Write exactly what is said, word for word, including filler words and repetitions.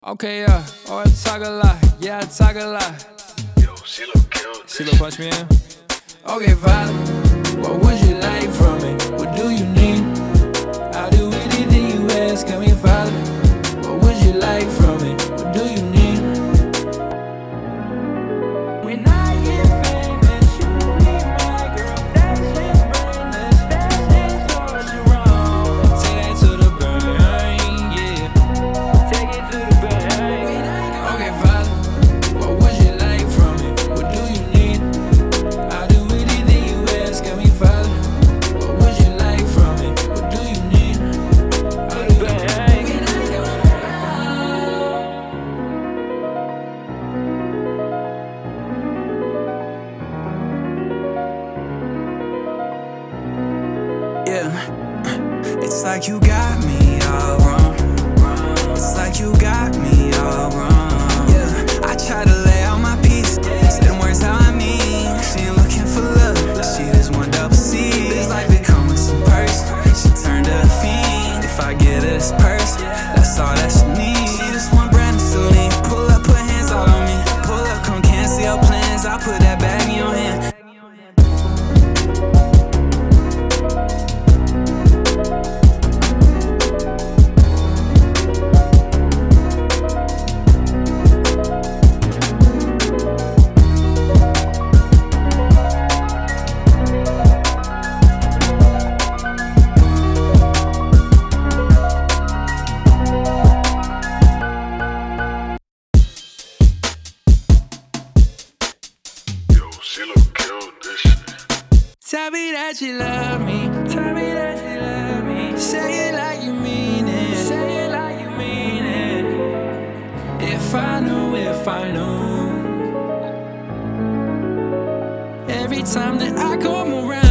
Okay, yeah, oh, I talk a lot, yeah, I talk a lot. Yo, CeeLo killed this. CeeLo punch me in. Okay, Father, what would you like from me? What do you need? I'll do anything you ask of me, Father. What would you like from me? What do you need? When I get famous, you be my girl. That's just brainless, that's just torture. Take that to the brain, yeah. Take it to the brain. Okay, Father, what would you like from me? What do you need? I'll do anything you ask of me, Father. What would you like from me? What do you need? I'll do anything. Yeah, it's like you got me all wrong. It's like you got me all wrong. Yeah, I try to lay out my piece, say them words how I mean. She ain't looking for love, she just want double C. This life it come with some perks, she turned to a fiend. If I get her this purse, that's all that she needs. She just want brand new Celine. Pull up, put hands all on me. Pull up, come cancel your plans. I'll put that bag in your hand. Yo, CeeLo killed this shit. Tell me that you love me. Tell me that you love me. Say it like you mean it. Say it like you mean it. If I knew, if I knew. Every time that I come around.